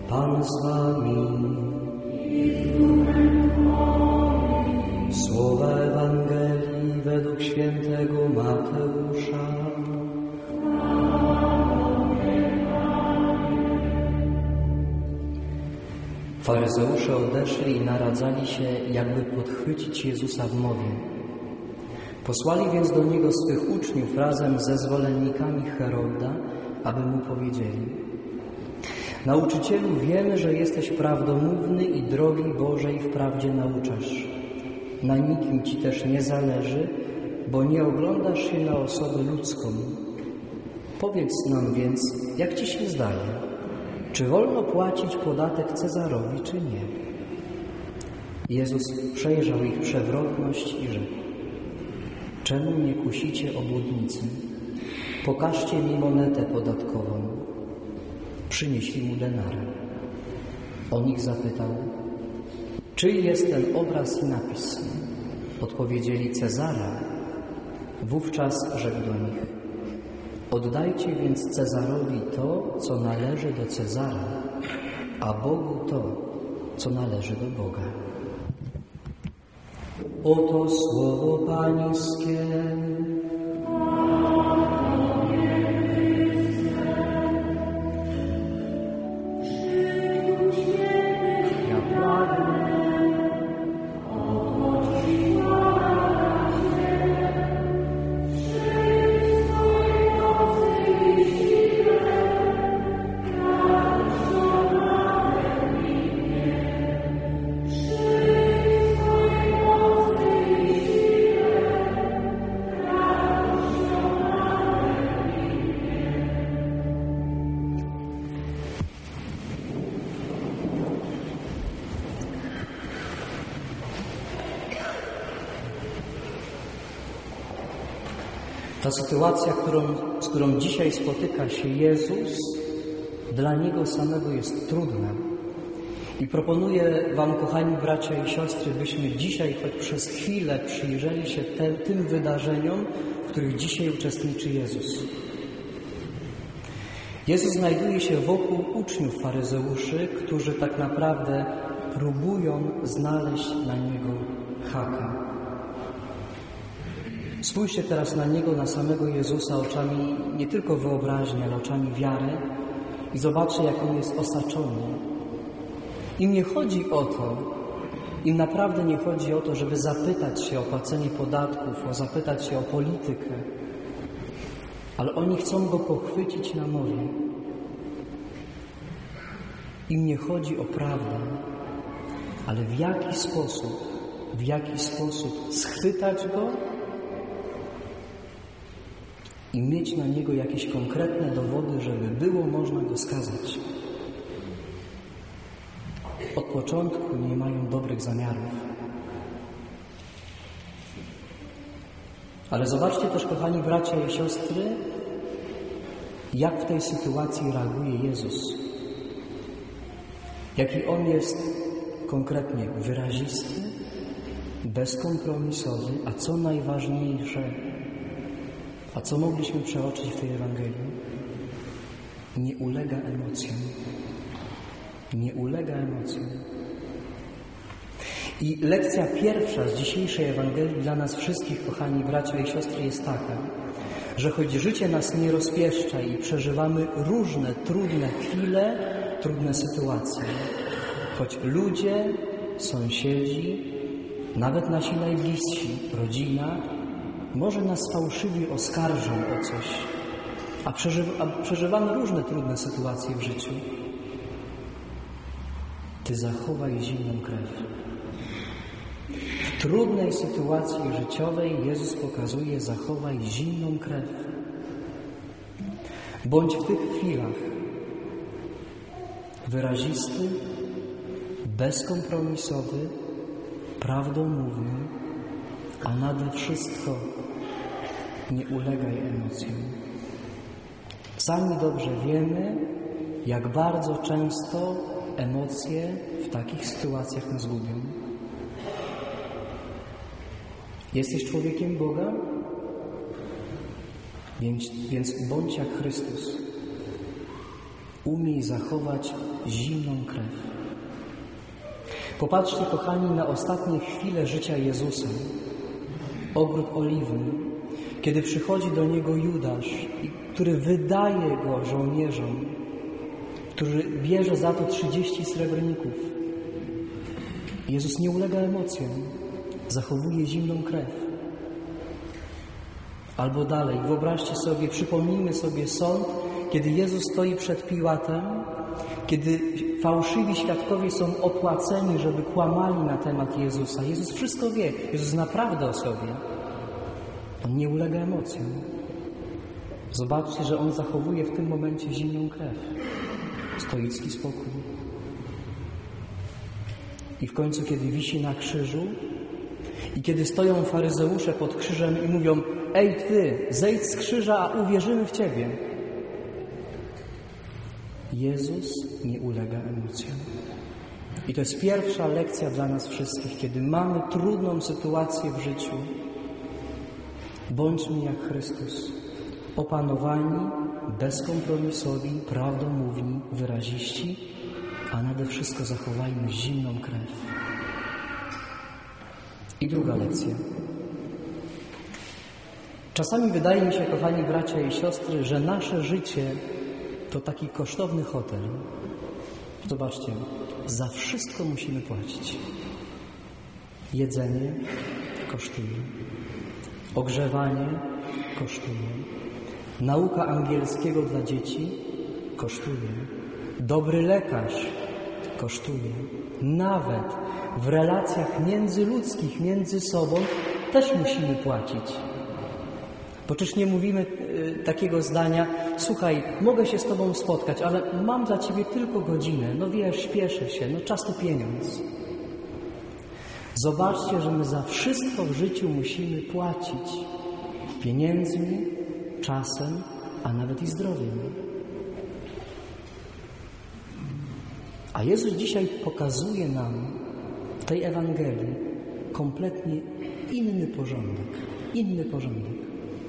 Pan z wami. Słowa Ewangelii według świętego Mateusza. Faryzeusze odeszli i naradzali się, jakby podchwycić Jezusa w mowie. Posłali więc do Niego swych uczniów razem ze zwolennikami Heroda, aby Mu powiedzieli: Nauczycielu, wiemy, że jesteś prawdomówny i drogi Bożej w prawdzie nauczasz. Na nikim Ci też nie zależy, bo nie oglądasz się na osobę ludzką. Powiedz nam więc, jak Ci się zdaje? Czy wolno płacić podatek Cezarowi, czy nie? Jezus przejrzał ich przewrotność i rzekł: Czemu mnie kusicie, obłudnicy? Pokażcie mi monetę podatkową. Przynieśli mu denary. On ich zapytał: Czyj jest ten obraz i napis? Odpowiedzieli: Cezara. Wówczas rzekł do nich: Oddajcie więc Cezarowi to, co należy do Cezara, a Bogu to, co należy do Boga. Oto słowo Pańskie. Ta sytuacja, z którą dzisiaj spotyka się Jezus, dla Niego samego jest trudna. I proponuję Wam, kochani bracia i siostry, byśmy dzisiaj choć przez chwilę przyjrzeli się tym wydarzeniom, w których dzisiaj uczestniczy Jezus. Jezus znajduje się wokół uczniów faryzeuszy, którzy tak naprawdę próbują znaleźć na Niego haka. Spójrzcie teraz na Niego, na samego Jezusa oczami nie tylko wyobraźni, ale oczami wiary i zobaczcie, jak On jest osaczony. Im nie chodzi o to, im naprawdę nie chodzi o to, żeby zapytać się o płacenie podatków, zapytać się o politykę, ale oni chcą Go pochwycić na mowie. Im nie chodzi o prawdę, ale w jaki sposób schwytać Go i mieć na Niego jakieś konkretne dowody, żeby było można Go skazać. Od początku nie mają dobrych zamiarów. Ale zobaczcie też, kochani bracia i siostry, jak w tej sytuacji reaguje Jezus. Jaki On jest konkretnie wyrazisty, bezkompromisowy, a co najważniejsze, a co mogliśmy przeoczyć w tej Ewangelii? Nie ulega emocjom. Nie ulega emocjom. I lekcja pierwsza z dzisiejszej Ewangelii dla nas wszystkich, kochani bracia i siostry, jest taka, że choć życie nas nie rozpieszcza i przeżywamy różne trudne chwile, trudne sytuacje, choć ludzie, sąsiedzi, nawet nasi najbliżsi, rodzina, może nas fałszywie oskarżą o coś, a przeżywamy różne trudne sytuacje w życiu. Ty zachowaj zimną krew. W trudnej sytuacji życiowej Jezus pokazuje: zachowaj zimną krew. Bądź w tych chwilach wyrazisty, bezkompromisowy, prawdomówny, a nade wszystko nie ulegaj emocjom. Sami dobrze wiemy, jak bardzo często emocje w takich sytuacjach nas gubią. Jesteś człowiekiem Boga? Więc bądź jak Chrystus. umiej zachować zimną krew. Popatrzcie, kochani, na ostatnie chwile życia Jezusa. Ogród Oliwny, kiedy przychodzi do Niego Judasz, który wydaje Go żołnierzom, który bierze za to 30 srebrników. Jezus nie ulega emocjom, zachowuje zimną krew. Albo dalej, wyobraźcie sobie, przypomnijmy sobie sąd, kiedy Jezus stoi przed Piłatem, kiedy fałszywi świadkowie są opłaceni, żeby kłamali na temat Jezusa. Jezus wszystko wie. Jezus naprawdę o sobie. On nie ulega emocjom. Zobaczcie, że On zachowuje w tym momencie zimną krew. Stoicki spokój. I w końcu, kiedy wisi na krzyżu i kiedy stoją faryzeusze pod krzyżem i mówią: ej Ty, zejdź z krzyża, a uwierzymy w Ciebie. Jezus nie ulega emocjom. I to jest pierwsza lekcja dla nas wszystkich. Kiedy mamy trudną sytuację w życiu, bądźmy jak Chrystus. Opanowani, bezkompromisowi, prawdomówni, wyraziści, a nade wszystko zachowajmy zimną krew. I druga lekcja. Czasami wydaje mi się, kochani bracia i siostry, że nasze życie to taki kosztowny hotel. Zobaczcie, za wszystko musimy płacić. Jedzenie kosztuje. Ogrzewanie kosztuje. Nauka angielskiego dla dzieci kosztuje. Dobry lekarz kosztuje. Nawet w relacjach międzyludzkich, między sobą też musimy płacić. Bo czyż nie mówimy takiego zdania: słuchaj, mogę się z Tobą spotkać, ale mam dla Ciebie tylko godzinę. No wiesz, śpieszę się, no czas to pieniądz. Zobaczcie, że my za wszystko w życiu musimy płacić. Pieniędzmi, czasem, a nawet i zdrowiem. A Jezus dzisiaj pokazuje nam w tej Ewangelii kompletnie inny porządek. Inny porządek.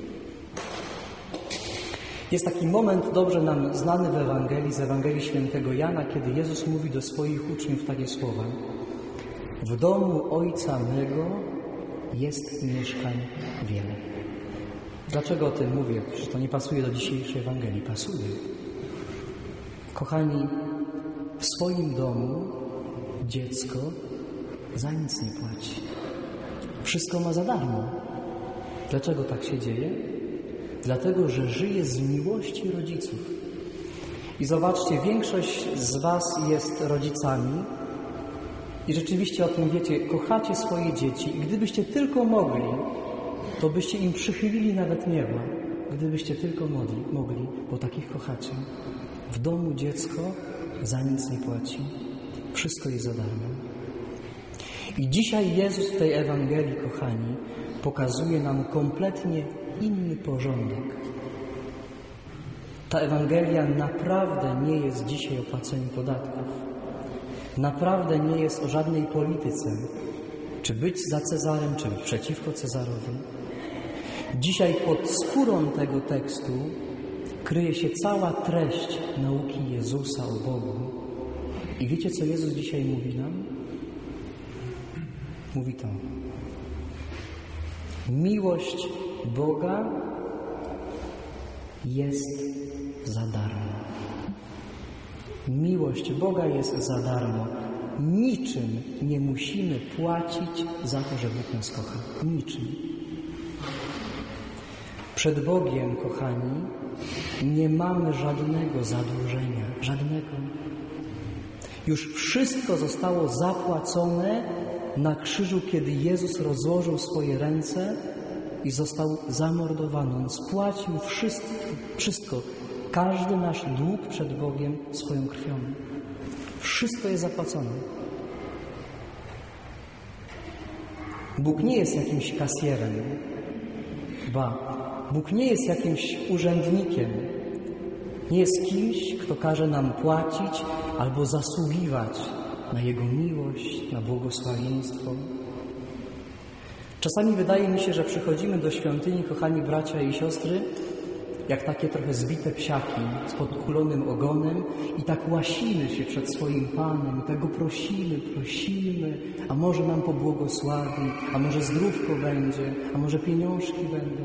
Jest taki moment dobrze nam znany w Ewangelii, z Ewangelii Świętego Jana, kiedy Jezus mówi do swoich uczniów takie słowa: w domu Ojca mego jest mieszkań wiele. Dlaczego o tym mówię? Przecież to nie pasuje do dzisiejszej Ewangelii. Pasuje. Kochani, w swoim domu dziecko za nic nie płaci. Wszystko ma za darmo. Dlaczego tak się dzieje? Dlatego, że żyje z miłości rodziców. I zobaczcie, większość z Was jest rodzicami i rzeczywiście o tym wiecie, kochacie swoje dzieci i gdybyście tylko mogli, to byście im przychylili nawet nieba. Gdybyście tylko mogli, bo takich kochacie. W domu dziecko za nic nie płaci. Wszystko jest za darmo. I dzisiaj Jezus w tej Ewangelii, kochani, pokazuje nam kompletnie inny porządek. Ta Ewangelia naprawdę nie jest dzisiaj o płaceniu podatków. Naprawdę nie jest o żadnej polityce. Czy być za Cezarem, czy być przeciwko Cezarowi. Dzisiaj pod skórą tego tekstu kryje się cała treść nauki Jezusa o Bogu. I wiecie, co Jezus dzisiaj mówi nam? Mówi to: miłość Boga jest za darmo. Miłość Boga jest za darmo. Niczym nie musimy płacić za to, że Bóg nas kocha. Niczym. Przed Bogiem, kochani, nie mamy żadnego zadłużenia. Żadnego. Już wszystko zostało zapłacone na krzyżu, kiedy Jezus rozłożył swoje ręce i został zamordowany. On spłacił wszystko. Każdy nasz dług przed Bogiem swoją krwią. Wszystko jest zapłacone. Bóg nie jest jakimś kasjerem. Bóg nie jest jakimś urzędnikiem. Nie jest kimś, kto każe nam płacić albo zasługiwać na Jego miłość, na błogosławieństwo. Czasami wydaje mi się, że przychodzimy do świątyni, kochani bracia i siostry, jak takie trochę zbite psiaki z podkulonym ogonem i tak łasimy się przed swoim Panem i tak Go prosimy, a może nam pobłogosławi, a może zdrówko będzie, a może pieniążki będą.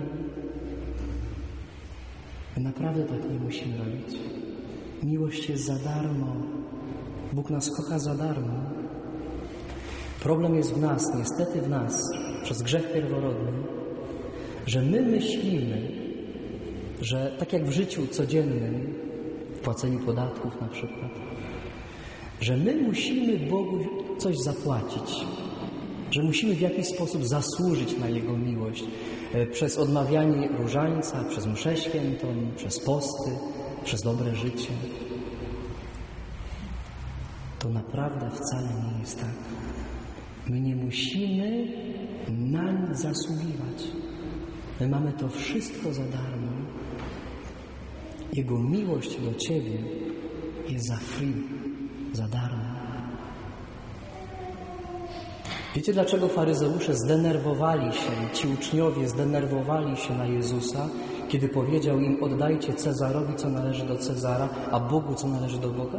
My naprawdę tak nie musimy robić. Miłość jest za darmo. Bóg nas kocha za darmo. Problem jest w nas, niestety w nas, przez grzech pierworodny, że my myślimy, że tak jak w życiu codziennym, w płaceniu podatków na przykład, że my musimy Bogu coś zapłacić, że musimy w jakiś sposób zasłużyć na Jego miłość przez odmawianie różańca, przez mszę świętą, przez posty, przez dobre życie. To naprawdę wcale nie jest tak. My nie musimy na nic zasługiwać. My mamy to wszystko za darmo. Jego miłość do Ciebie jest za free, za darmo. Wiecie, dlaczego faryzeusze zdenerwowali się, ci uczniowie zdenerwowali się na Jezusa, kiedy powiedział im: oddajcie Cezarowi, co należy do Cezara, a Bogu, co należy do Boga?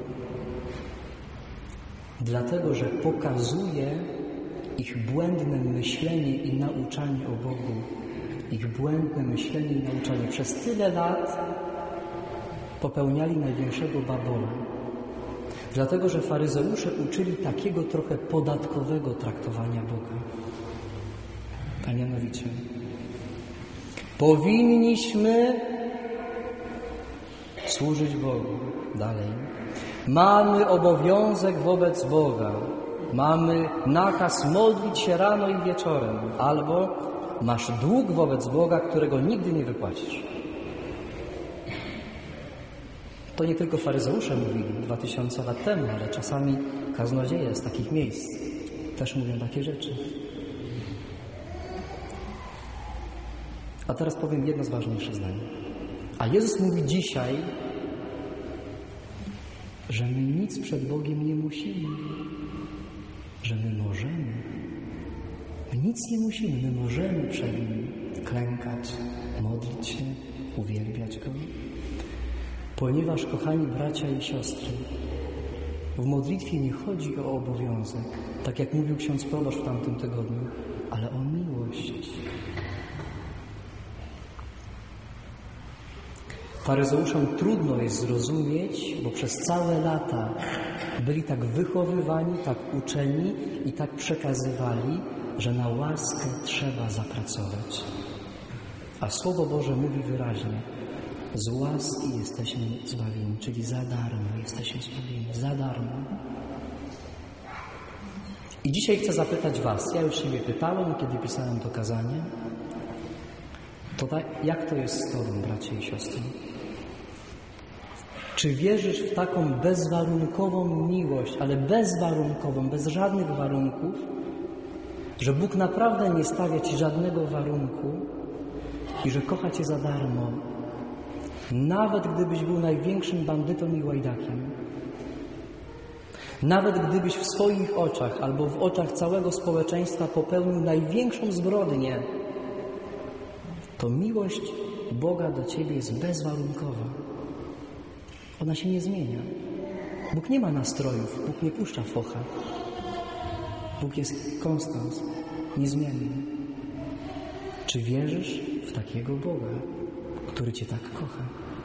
Dlatego, że pokazuje ich błędne myślenie i nauczanie o Bogu. Ich błędne myślenie i nauczanie. Przez tyle lat popełniali największego babola. Dlatego, że faryzeusze uczyli takiego trochę podatkowego traktowania Boga. A mianowicie powinniśmy służyć Bogu. Dalej. Mamy obowiązek wobec Boga. Mamy nakaz modlić się rano i wieczorem. Albo masz dług wobec Boga, którego nigdy nie wypłacisz. To nie tylko faryzeusze mówili 2000 lat temu, ale czasami kaznodzieje z takich miejsc też mówią takie rzeczy. A teraz powiem jedno z ważniejszych zdań. A Jezus mówi dzisiaj, że my nic przed Bogiem nie musimy, że my możemy. My nic nie musimy, my możemy przed Nim klękać, modlić się, uwielbiać Go. Ponieważ, kochani bracia i siostry, w modlitwie nie chodzi o obowiązek, tak jak mówił ksiądz proboszcz w tamtym tygodniu, ale o miłość. Faryzeuszom trudno jest zrozumieć, bo przez całe lata byli tak wychowywani, tak uczeni i tak przekazywali, że na łaskę trzeba zapracować. A Słowo Boże mówi wyraźnie: z łaski jesteśmy zbawieni, czyli za darmo jesteśmy zbawieni, za darmo. I dzisiaj chcę zapytać Was, ja już siebie pytałem, kiedy pisałem to kazanie, to jak to jest z Tobą, bracie i siostry? Czy wierzysz w taką bezwarunkową miłość, ale bezwarunkową, bez żadnych warunków, że Bóg naprawdę nie stawia Ci żadnego warunku i że kocha Cię za darmo, nawet gdybyś był największym bandytą i łajdakiem, nawet gdybyś w swoich oczach albo w oczach całego społeczeństwa popełnił największą zbrodnię, to miłość Boga do Ciebie jest bezwarunkowa. Ona się nie zmienia. Bóg nie ma nastrojów, Bóg nie puszcza focha. Bóg jest konstans, niezmienny. Czy wierzysz w takiego Boga, który Cię tak kocha?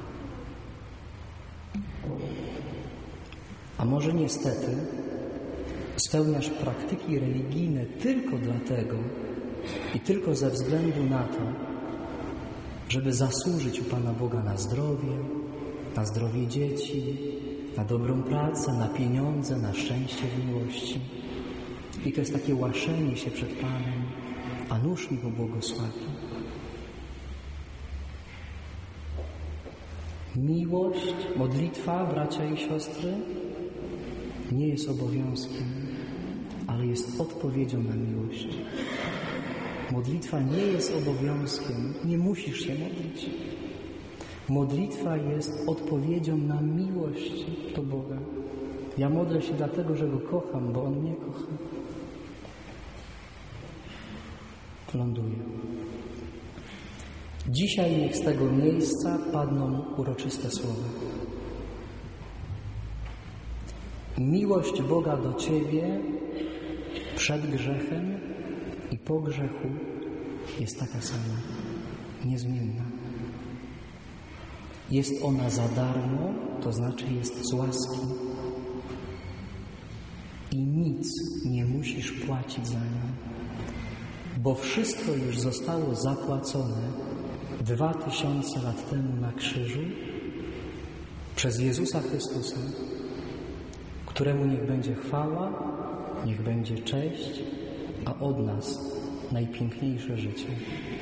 A może niestety spełniasz praktyki religijne tylko dlatego i tylko ze względu na to, żeby zasłużyć u Pana Boga na zdrowie dzieci, na dobrą pracę, na pieniądze, na szczęście w miłości. I to jest takie łaszenie się przed Panem, a nuż mi Go błogosławi. Miłość, modlitwa, bracia i siostry, nie jest obowiązkiem, ale jest odpowiedzią na miłość. Modlitwa nie jest obowiązkiem, nie musisz się modlić. Modlitwa jest odpowiedzią na miłość do Boga. Ja modlę się dlatego, że Go kocham, bo On mnie kocha. Ląduję. Dzisiaj niech z tego miejsca padną uroczyste słowa. Miłość Boga do Ciebie przed grzechem i po grzechu jest taka sama, niezmienna. Jest ona za darmo, to znaczy jest z łaski. I nic nie musisz płacić za nią, bo wszystko już zostało zapłacone 2000 lat temu na krzyżu przez Jezusa Chrystusa, któremu niech będzie chwała, niech będzie cześć, a od nas najpiękniejsze życie.